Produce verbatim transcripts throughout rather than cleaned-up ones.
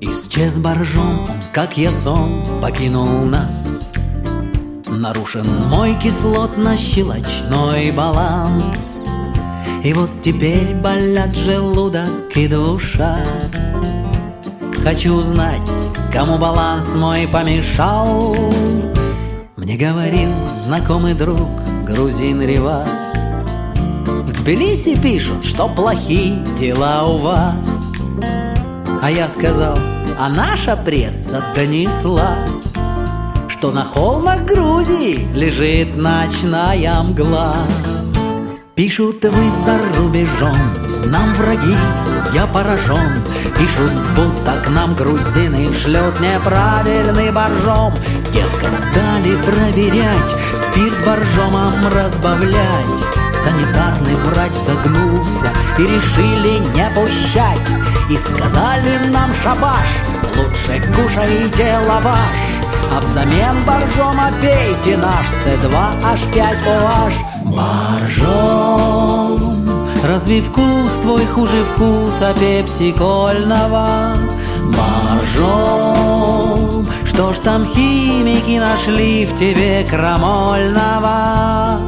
Исчез боржом, как я сон, покинул нас. Нарушен мой кислотно-щелочной баланс. И вот теперь болят желудок и душа. Хочу узнать, кому баланс мой помешал. Мне говорил знакомый друг грузин Ревас: в Тбилиси пишут, что плохие дела у вас. А я сказал: а наша пресса донесла, что на холмах Грузии лежит ночная мгла. Пишут, вы за рубежом, нам враги, я поражен. Пишут, будто к нам грузины шлют неправильный боржом. Дескать, стали проверять, спирт боржомом разбавлять. Санитарный врач загнулся и решили не пущать. И сказали нам: шабаш, лучше кушайте лаваш, а взамен боржома пейте наш С два H пять O H. Боржом, разве вкус твой хуже вкуса пепсикольного? Боржом, что ж там химики нашли в тебе крамольного?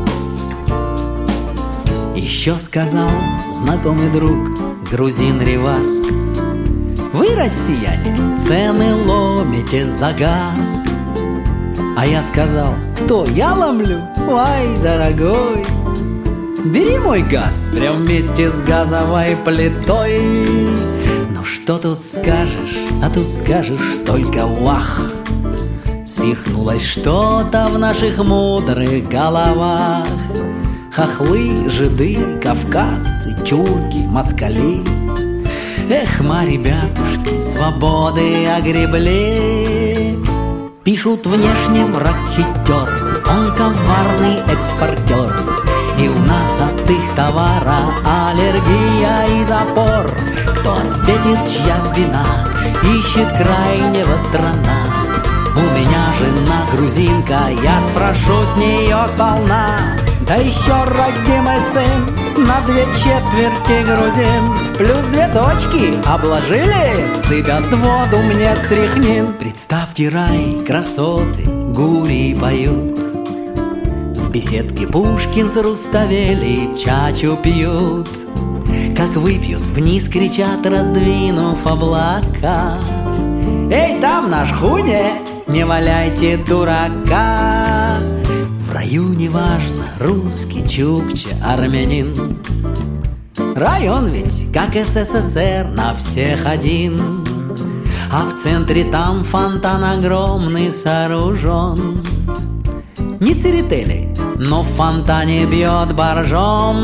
Еще сказал знакомый друг грузин Ревас: вы, россияне, цены ломите за газ. А я сказал: кто, я ломлю? Ой, дорогой, бери мой газ прям вместе с газовой плитой. Ну что тут скажешь, а тут скажешь только вах. Свихнулось что-то в наших мудрых головах. Хохлы, жиды, кавказцы, тюрки, москали. Эх, ма, ребятушки, свободы огребли. Пишут, внешне враг хитер, он коварный экспортер. И у нас от их товара аллергия и запор. Кто ответит, чья вина, ищет крайнего страна. У меня жена грузинка, я спрошу с нее сполна. Да еще родимый сын, на две четверти грузин, плюс две дочки обложили, сыпят воду мне стряхнин. Представьте рай, красоты, гурии поют. В беседке Пушкин с Руставели чачу пьют. Как выпьют, вниз кричат, раздвинув облака: эй, там на шхуне, не валяйте дурака. В раю неважно, русский, чукча, армянин. Район ведь, как СССР, на всех один. А в центре там фонтан огромный сооружен. Не церетели, но в фонтане бьет боржом.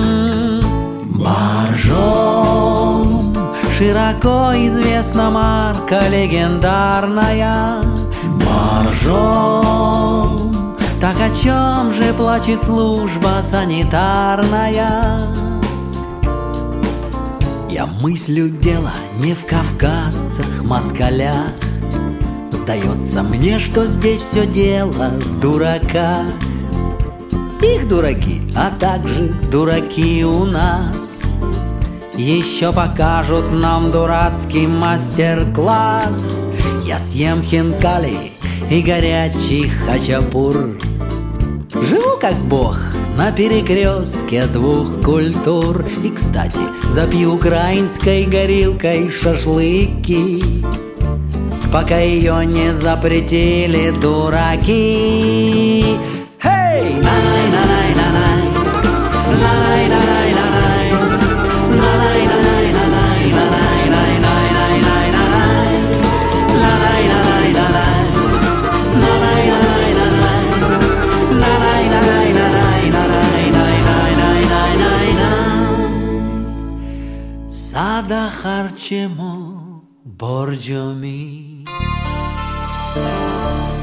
Боржом, широко известна марка легендарная. Боржом, так о чем же плачет служба санитарная? Я мыслю, дело не в кавказцах, москалях. Сдается мне, что здесь все дело в дураках. Их дураки, а также дураки у нас еще покажут нам дурацкий мастер-класс. Я съем хинкали и горячий хачапур. Живу как бог на перекрестке двух культур. И, кстати, запью украинской горилкой шашлыки, пока ее не запретили дураки. Hey! На-най-на-най-на-най, на-най-на-най-на-най, на-най-на-най-на-най, на-най-на-най-на-най, на-най-на-най-на-най. Сада харчемо борджоми.